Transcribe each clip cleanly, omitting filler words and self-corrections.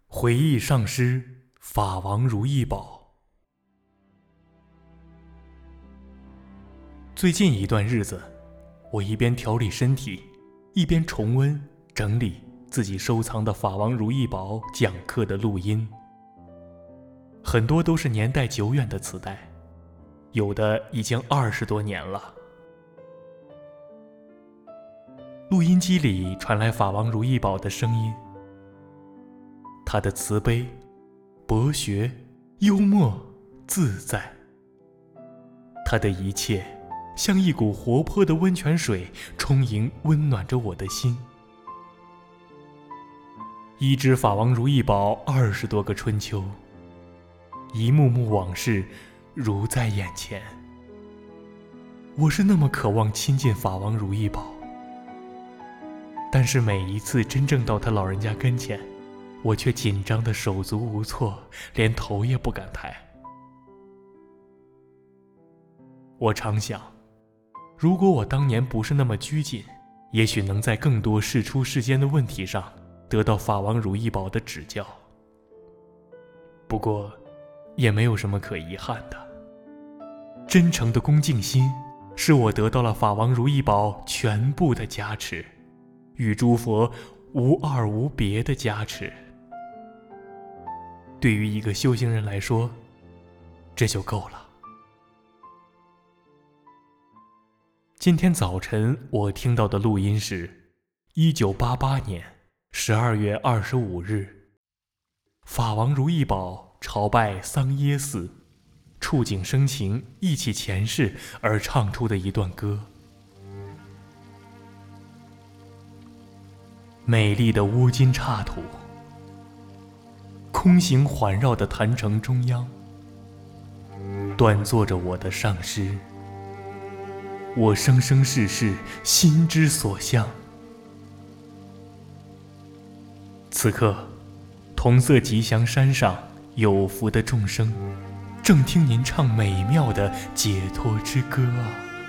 回忆上师法王如意宝。最近一段日子，我一边调理身体，一边重温整理自己收藏的法王如意宝讲课的录音。很多都是年代久远的磁带，有的已经20多年了。录音机里传来法王如意宝的声音，他的慈悲、博学、幽默、自在，他的一切像一股活泼的温泉水，充盈温暖着我的心。一只法王如意宝，20多个春秋，一幕幕往事如在眼前。我是那么渴望亲近法王如意宝，但是每一次真正到他老人家跟前，我却紧张得手足无措，连头也不敢抬。我常想，如果我当年不是那么拘谨，也许能在更多事出世间的问题上得到法王如意宝的指教。不过也没有什么可遗憾的，真诚的恭敬心使我得到了法王如意宝全部的加持，与诸佛无二无别的加持。对于一个修行人来说，这就够了。今天早晨我听到的录音是1988年12月25日，法王如意宝朝拜桑耶寺，触景生情，忆起前世而唱出的一段歌。美丽的乌金刹土，空行环绕的坛城中央，端坐着我的上师，我生生世世心之所向。此刻，同色吉祥山上有福的众生，正听您唱美妙的解脱之歌啊！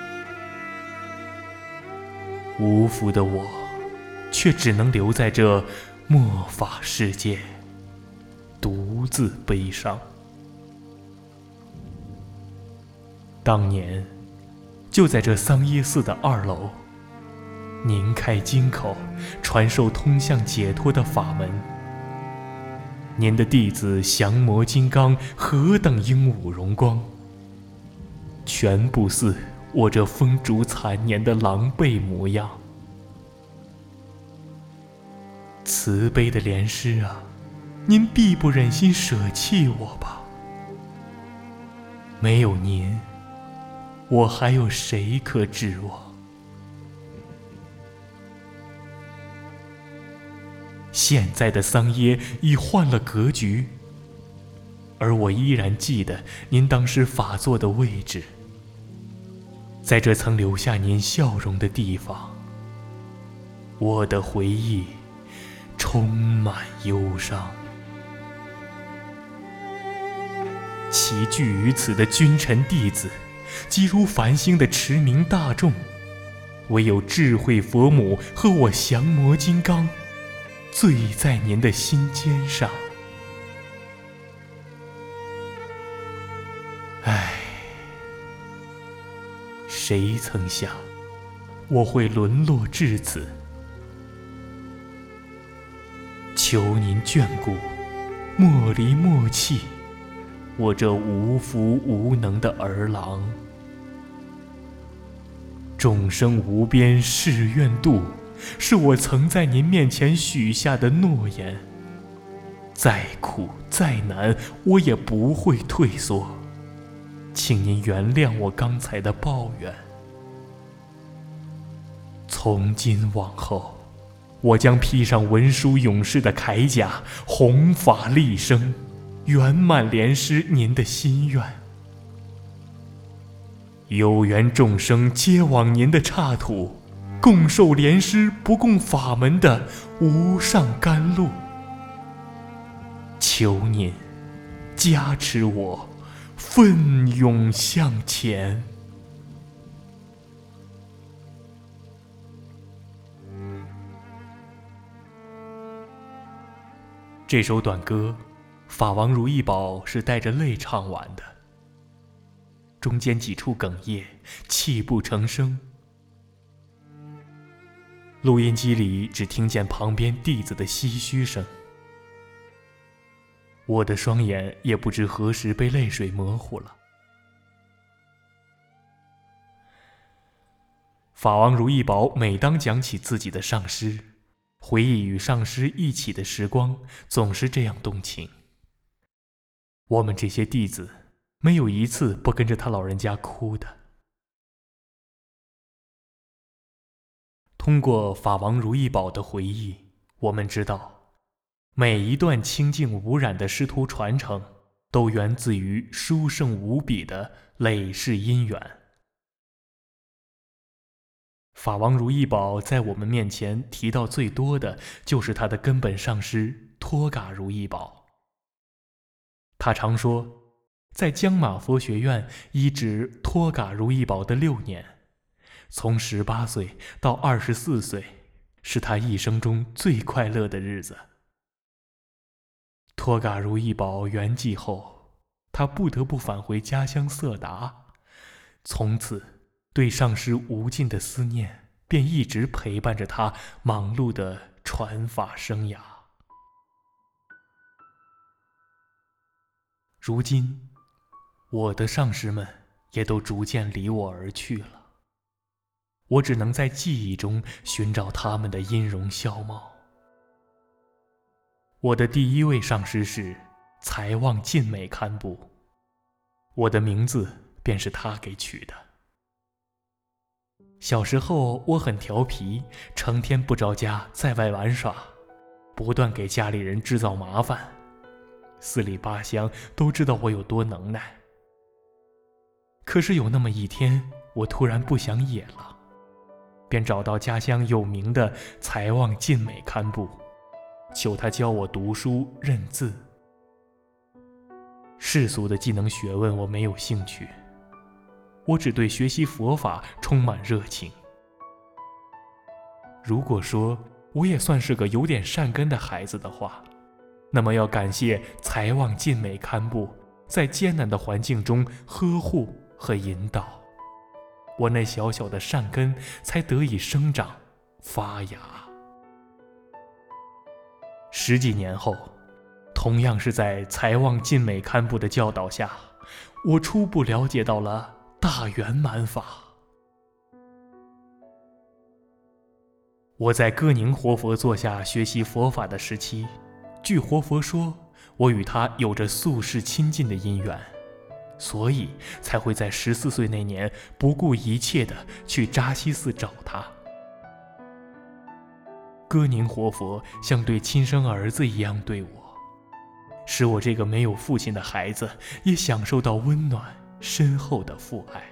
无福的我，却只能留在这末法世界，独自悲伤。当年就在这桑耶寺的2楼，您开金口传授通向解脱的法门。您的弟子降魔金刚何等英武荣光，全不似我这风烛残年的狼狈模样。慈悲的莲师啊，您必不忍心舍弃我吧？没有您，我还有谁可指望？现在的桑耶已换了格局，而我依然记得您当时法座的位置，在这曾留下您笑容的地方，我的回忆充满忧伤。齐聚于此的君臣弟子，即如繁星的驰名大众，唯有智慧佛母和我降魔金刚醉在您的心尖上。唉，谁曾想我会沦落至此？求您眷顾，莫离莫弃我这无福无能的儿郎。众生无边誓愿度，是我曾在您面前许下的诺言。再苦再难，我也不会退缩，请您原谅我刚才的抱怨。从今往后，我将披上文殊勇士的铠甲，弘法利生，圆满莲师您的心愿。有缘众生皆往您的刹土，共受莲师不共法门的无上甘露。求您加持我，奋勇向前。 这首短歌，法王如意宝是带着泪唱完的，中间几处哽咽，泣不成声。录音机里只听见旁边弟子的唏嘘声，我的双眼也不知何时被泪水模糊了。法王如意宝每当讲起自己的上师，回忆与上师一起的时光，总是这样动情。我们这些弟子，没有一次不跟着他老人家哭的。通过法王如意宝的回忆，我们知道，每一段清净无染的师徒传承，都源自于殊胜无比的累世因缘。法王如意宝在我们面前提到最多的就是他的根本上师托嘎如意宝。他常说，在江马佛学院医治托嘎如意宝的6年，从18岁到24岁，是他一生中最快乐的日子。托嘎如意宝圆寂后，他不得不返回家乡色达，从此对上师无尽的思念便一直陪伴着他忙碌的传法生涯。如今，我的上师们也都逐渐离我而去了，我只能在记忆中寻找他们的音容笑貌。我的第一位上师是财旺晋美堪布，我的名字便是他给取的。小时候我很调皮，成天不着家，在外玩耍，不断给家里人制造麻烦，四里八乡都知道我有多能耐。可是有那么一天，我突然不想野了，便找到家乡有名的财旺晋美堪布，求他教我读书认字。世俗的技能学问我没有兴趣，我只对学习佛法充满热情。如果说我也算是个有点善根的孩子的话，那么要感谢财旺晋美堪布在艰难的环境中呵护和引导，我那小小的善根才得以生长发芽。10几年后，同样是在财旺晋美堪布的教导下，我初步了解到了大圆满法。我在歌宁活佛座下学习佛法的时期，据活佛说，我与他有着宿世亲近的因缘，所以才会在14岁那年不顾一切地去扎西寺找他。歌宁活佛像对亲生儿子一样对我，使我这个没有父亲的孩子也享受到温暖深厚的父爱。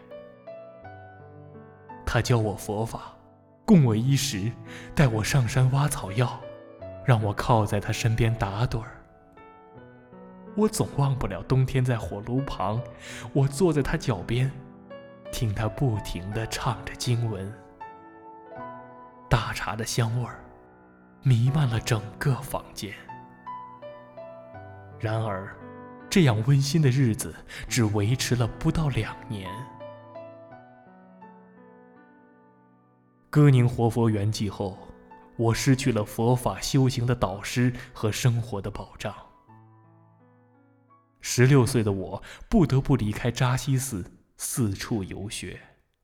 他教我佛法，供我衣食，带我上山挖草药，让我靠在他身边打盹儿。我总忘不了冬天在火炉旁，我坐在他脚边，听他不停地唱着经文，大茶的香味儿弥漫了整个房间。然而，这样温馨的日子只维持了不到2年。歌宁活佛圆寂后，我失去了佛法修行的导师和生活的保障。16岁的我不得不离开扎西寺，四处游学。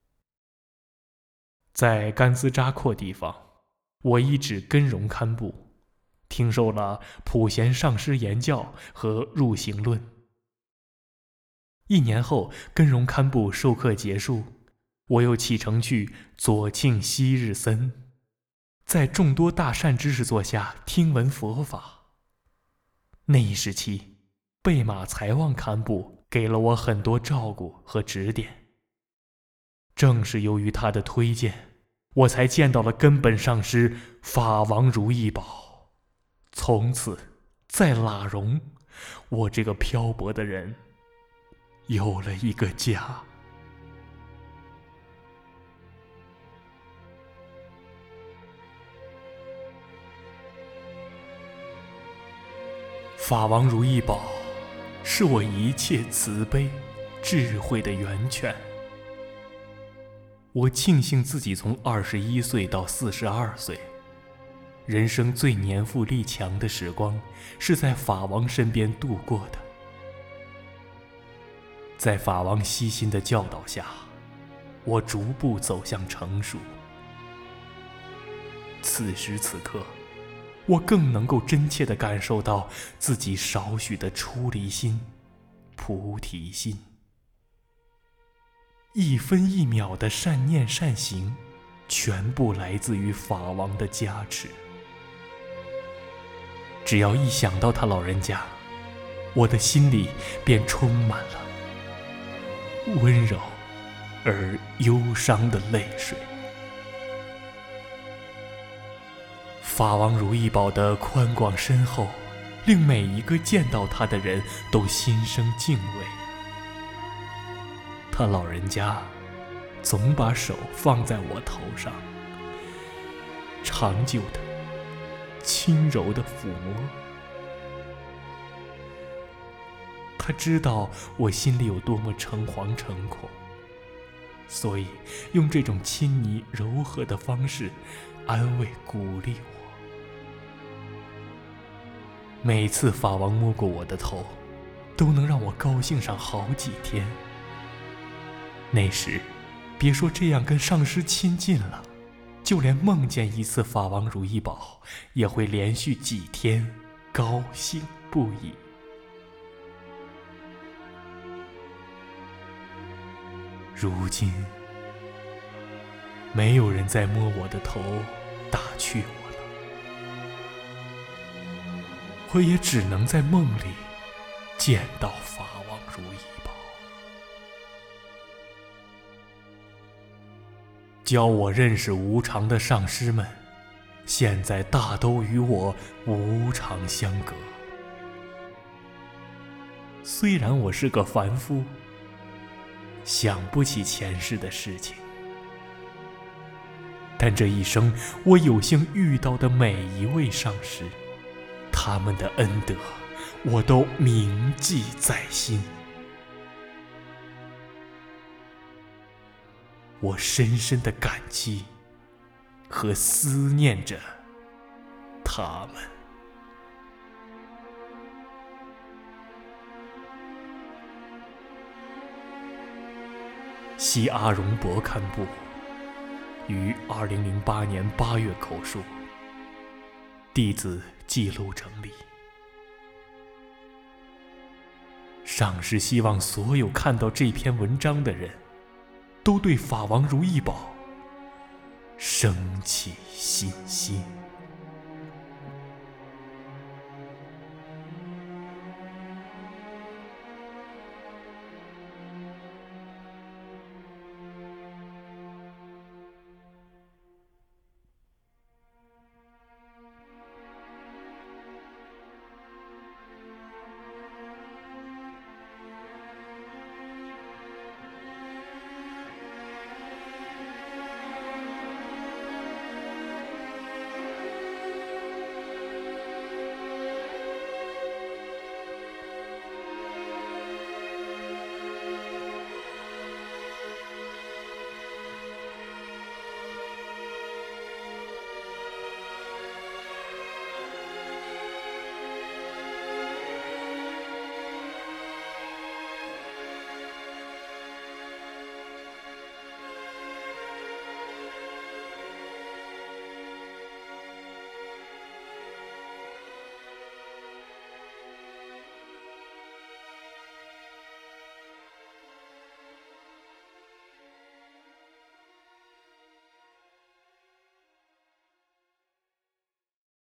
在甘孜扎阔地方，我依止根荣堪布，听受了普贤上师言教和入行论。1年后，根荣堪布授课结束，我又启程去左庆昔日森，在众多大善知识座下听闻佛法。那一时期，贝马财旺堪布给了我很多照顾和指点。正是由于他的推荐，我才见到了根本上师法王如意宝。从此，在喇荣，我这个漂泊的人有了一个家。 法王如意宝是我一切慈悲、智慧的源泉。我庆幸自己从21岁到42岁，人生最年富力强的时光是在法王身边度过的。在法王悉心的教导下，我逐步走向成熟。此时此刻，我更能够真切地感受到自己少许的出离心、菩提心。一分一秒的善念善行，全部来自于法王的加持。只要一想到他老人家，我的心里便充满了温柔而忧伤的泪水。法王如意宝的宽广深厚，令每一个见到他的人都心生敬畏。他老人家总把手放在我头上，长久的、轻柔的抚摸。他知道我心里有多么诚惶诚恐，所以用这种亲昵柔和的方式安慰鼓励我。每次法王摸过我的头，都能让我高兴上好几天。那时别说这样跟上师亲近了，就连梦见一次法王如意宝，也会连续几天高兴不已。如今没有人再摸我的头打趣我了，我也只能在梦里见到法王如意宝。教我认识无常的上师们，现在大都与我无常相隔。虽然我是个凡夫，想不起前世的事情，但这一生我有幸遇到的每一位上师，他们的恩德我都铭记在心。我深深的感激和思念着他们。西阿荣博堪布于2008年8月口述，弟子记录整理。上师希望所有看到这篇文章的人，都对法王如意宝升起信心。